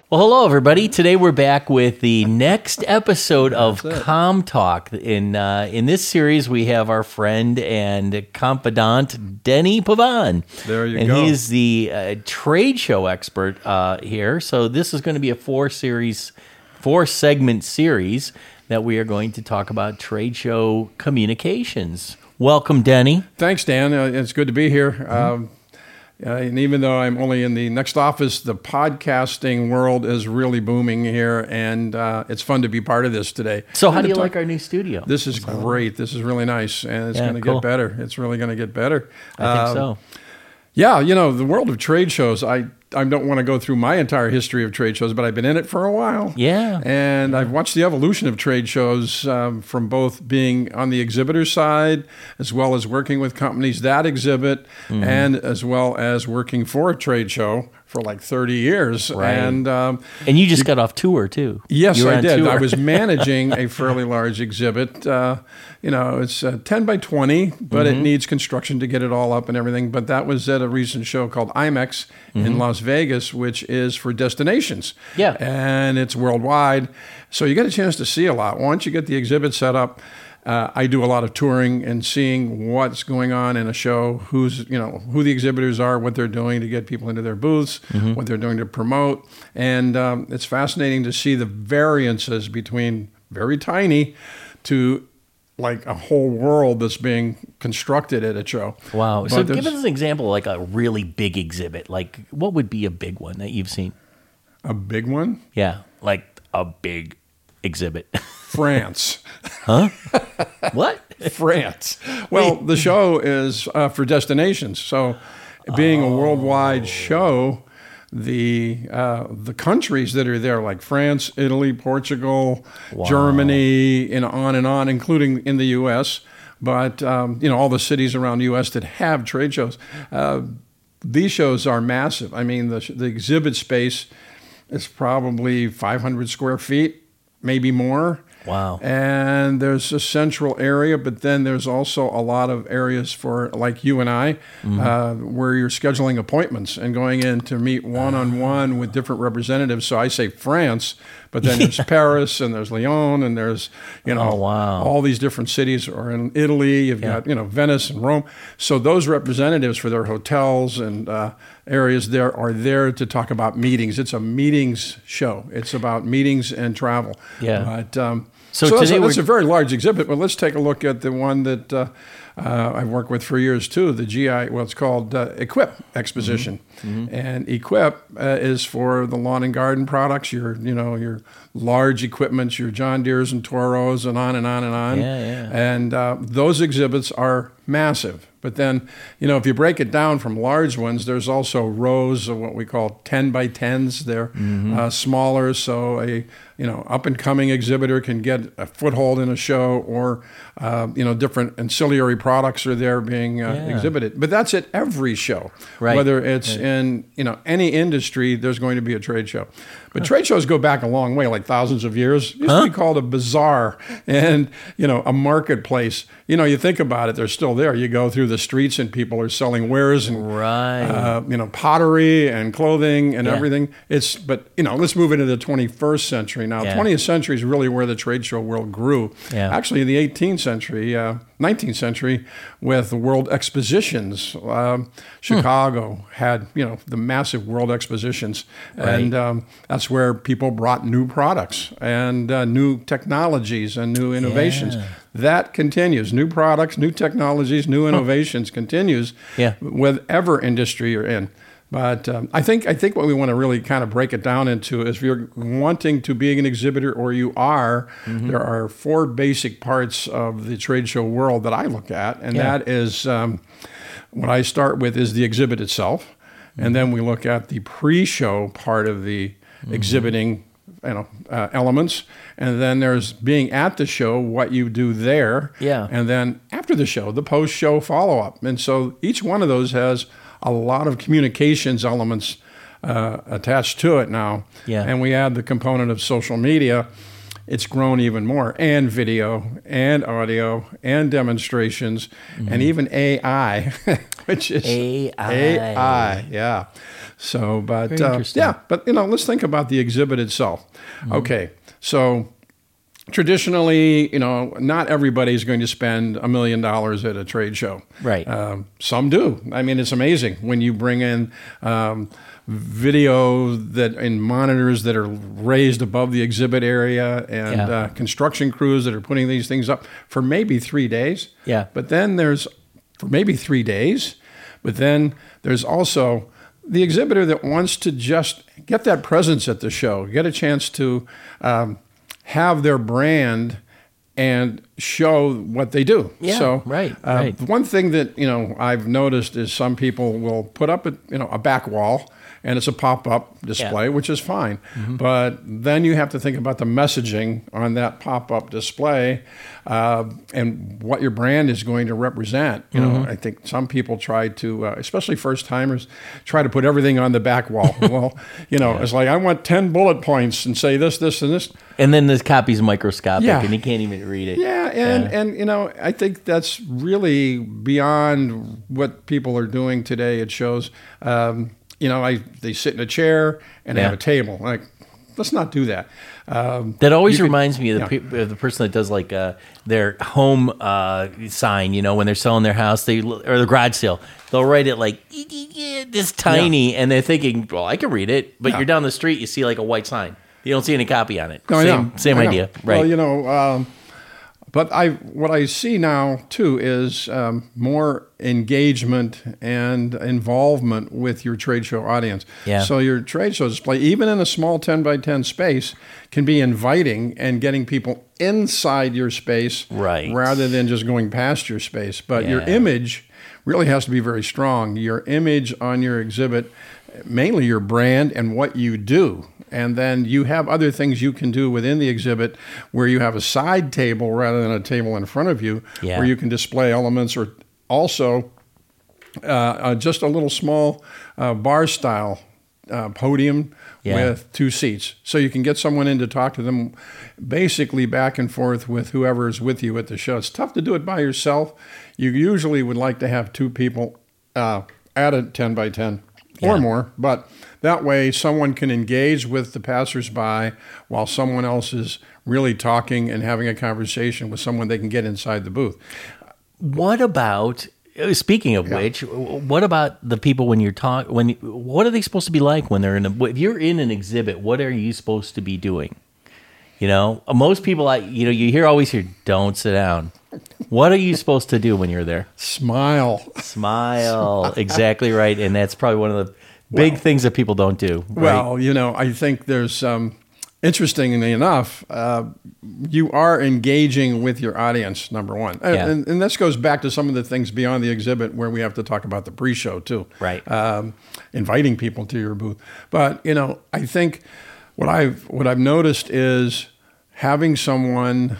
Well, hello, everybody. Today we're back with the next episode of Com Talk. In this series, we have our friend and confidant, Denny Pavon. There you go. And go. he's the trade show expert here. So this is going to be a four-segment series that we are going to talk about trade show communications. Welcome, Denny. Thanks, Dan. It's good to be here. And even though I'm only in the next office, the podcasting world is really booming here, and it's fun to be part of this today. So how do you like our new studio? This is great. This is really nice, and it's going to get better. It's really going to get better. I think so. Yeah, you know, the world of trade shows, I don't want to go through my entire history of trade shows, but I've been in it for a while. Yeah. And I've watched the evolution of trade shows from both being on the exhibitor side, as well as working with companies that exhibit, and as well as working for a trade show for like 30 years. Right. And you just got off tour, too. Yes, I did. Tour. I was managing a fairly large exhibit. It's 10 by 20, but it needs construction to get it all up and everything. But that was at a recent show called IMEX in Las Vegas, which is for destinations. Yeah. And it's worldwide. So you get a chance to see a lot. Once you get the exhibit set up, I do a lot of touring and seeing what's going on in a show, who the exhibitors are, what they're doing to get people into their booths, what they're doing to promote. And it's fascinating to see the variances between very tiny to like a whole world that's being constructed at a show. Wow. So give us an example, like a really big exhibit. Like, what would be a big one that you've seen? A big one? Yeah, like a big exhibit. France. Huh? What? France. Well, the show is for destinations. So being a worldwide show, the countries that are there, like France, Italy, Portugal, Germany, and on, including in the U.S., but all the cities around the U.S. that have trade shows. These shows are massive. I mean, the exhibit space is probably 500 square feet, maybe more. Wow. And there's a central area, but then there's also a lot of areas for, like you and I, where you're scheduling appointments and going in to meet one-on-one with different representatives. So I say France, but then there's Paris and there's Lyon and there's, all these different cities. Or in Italy, you've got, Venice and Rome. So those representatives for their hotels and areas there are there to talk about meetings. It's a meetings show. It's about meetings and travel. Yeah. But so that's a very large exhibit. But let's take a look at the one that I've worked with for years too. The it's called Equip Exposition, and Equip is for the lawn and garden products. Your large equipments, your John Deeres and Toros, and on and on and on. Yeah. And those exhibits are massive. But then, if you break it down from large ones, there's also rows of what we call 10 by 10s. They're smaller, so a up-and-coming exhibitor can get a foothold in a show, or different ancillary products are there being exhibited. But that's at every show. Right. Whether it's in any industry, there's going to be a trade show. But trade shows go back a long way, like thousands of years. It used to be called a bazaar and, a marketplace. You think about it, they're still there. You go through the streets and people are selling wares and, pottery and clothing and everything. But let's move into the 21st century now. 20th century is really where the trade show world grew. Yeah. Actually, in the 18th century, 19th century, with the World Expositions. Chicago had, the massive World Expositions. Right. And that's where people brought new products and new technologies and new innovations. Yeah. That continues. New products, new technologies, new innovations continues whatever industry you're in. But I think what we want to really kind of break it down into is if you're wanting to be an exhibitor, or you are, there are 4 basic parts of the trade show world that I look at. And that is what I start with is the exhibit itself. And then we look at the pre-show part of the exhibiting elements. And then there's being at the show, what you do there. Yeah. And then after the show, the post-show follow-up. And so each one of those has a lot of communications elements attached to it now. Yeah. And we add the component of social media. It's grown even more, and video, and audio, and demonstrations, and even AI, which is AI, yeah. So, but Very interesting. yeah, but let's think about the exhibit itself. Okay, so traditionally, not everybody's going to spend $1 million at a trade show. Right. Some do. I mean, it's amazing when you bring in video that and monitors that are raised above the exhibit area, and construction crews that are putting these things up for maybe 3 days. Yeah. But then there's for maybe 3 days, but then there's also the exhibitor that wants to just get that presence at the show, get a chance to have their brand and show what they do. Yeah, so, right. One thing that I've noticed is some people will put up a back wall, and it's a pop-up display, which is fine. But then you have to think about the messaging on that pop-up display and what your brand is going to represent. I think some people try to, especially first-timers, try to put everything on the back wall. Well, it's like, I want 10 bullet points and say this, this, and this. And then this copy's microscopic, Yeah. and you can't even read it. Yeah, and I think that's really beyond what people are doing today. It shows, they sit in a chair and they have a table. Like, let's not do that. That always reminds me of the person that does like their home sign. When they're selling their house, or the garage sale, they'll write it like this tiny, and they're thinking, well, I can read it, but you're down the street, you see like a white sign. You don't see any copy on it. No, same idea, right? Well, but what I see now too is more engagement and involvement with your trade show audience. Yeah. So your trade show display, even in a small 10 by 10 space, can be inviting and getting people inside your space, right, rather than just going past your space. But your image really has to be very strong. Your image on your exhibit, mainly your brand and what you do. And then you have other things you can do within the exhibit where you have a side table rather than a table in front of you, where you can display elements, or also just a little small bar style podium with 2 seats. So you can get someone in to talk to them basically back and forth with whoever is with you at the show. It's tough to do it by yourself. You usually would like to have 2 people at a 10 by 10 or more, but that way someone can engage with the passersby while someone else is really talking and having a conversation with someone they can get inside the booth. What about, speaking of which, what about the people when you're talking, what are they supposed to be like when they're if you're in an exhibit, what are you supposed to be doing? Most people, you always hear, don't sit down. What are you supposed to do when you're there? Smile. Exactly right. And that's probably one of the big things that people don't do. Right? Well, I think there's, interestingly enough, you are engaging with your audience, number one. And this goes back to some of the things beyond the exhibit where we have to talk about the pre-show too. Right. Inviting people to your booth. But, I think what I've noticed is having someone,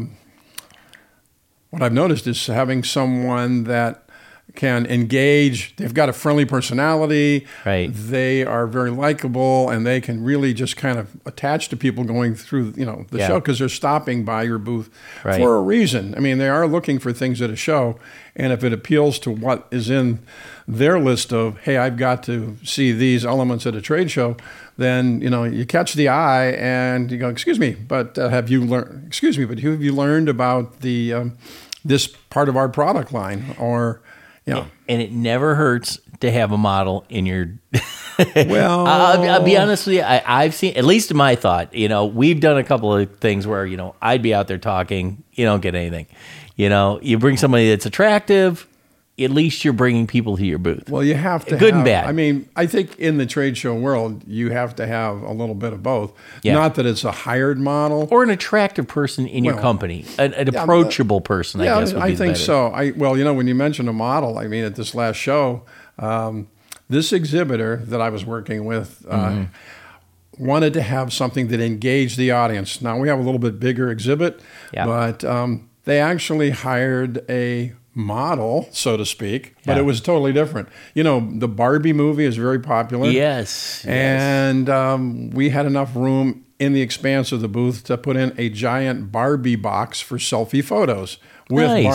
that can engage. They've got a friendly personality. Right. They are very likable, and they can really just kind of attach to people going through, the show, because they're stopping by your booth for a reason. I mean, they are looking for things at a show, and if it appeals to what is in their list of, hey, I've got to see these elements at a trade show, then you catch the eye and you go, excuse me, but have you learned about the this part of our product line? Or and it never hurts to have a model in your. Well, I'll be honest with you. I've seen, at least in my thought, we've done a couple of things where I'd be out there talking, you don't get anything. You bring somebody that's attractive, at least you're bringing people to your booth. Well, you have to good and bad. I mean, I think in the trade show world, you have to have a little bit of both. Yeah. Not that it's a hired model or an attractive person in your company, an approachable person. I guess would be I think better. so. When you mentioned a model, I mean, at this last show, this exhibitor that I was working with wanted to have something that engaged the audience. Now we have a little bit bigger exhibit, but they actually hired a model, so to speak, but it was totally different. The Barbie movie is very popular. Yes. And we had enough room in the expanse of the booth to put in a giant Barbie box for selfie photos with Barbie.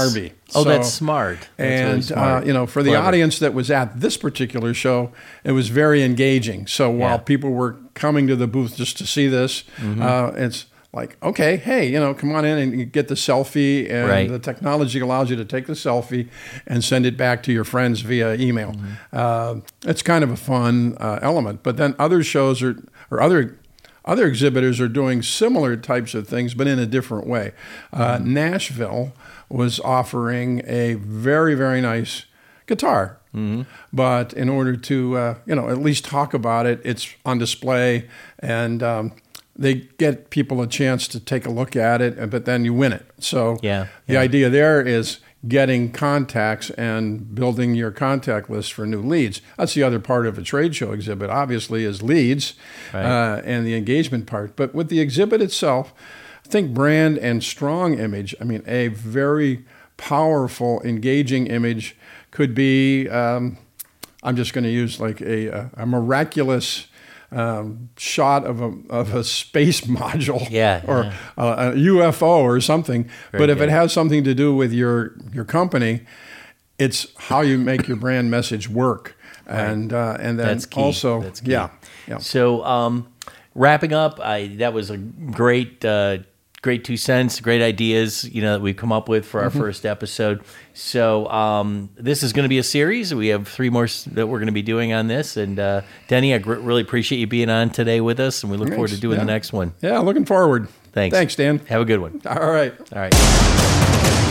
Oh, that's smart. That's And really smart. you know, for the Clever. audience that was at this particular show, it was very engaging. So while people were coming to the booth just to see this, it's like, okay, hey, you know, come on in and you get the selfie, and the technology allows you to take the selfie and send it back to your friends via email. It's kind of a fun element. But then other shows or other exhibitors are doing similar types of things, but in a different way. Nashville was offering a very, very nice guitar. But in order to, you know, at least talk about it, it's on display, and they get people a chance to take a look at it, but then you win it. So the idea there is getting contacts and building your contact list for new leads. That's the other part of a trade show exhibit, obviously, is leads and the engagement part. But with the exhibit itself, I think brand and strong image, I mean, a very powerful, engaging image could be, I'm just going to use like a miraculous shot of a space module or a UFO or something. But if it has something to do with your company, it's how you make your brand message work. And then That's key. also, That's key. So wrapping up, that was a great 2 cents, great ideas, you know, that we've come up with for our first episode. So this is going to be a series. We have 3 more that we're going to be doing on this. And Denny, I really appreciate you being on today with us, and we look forward to doing the next one. Yeah, looking forward. Thanks. Thanks, Dan. Have a good one. All right. All right.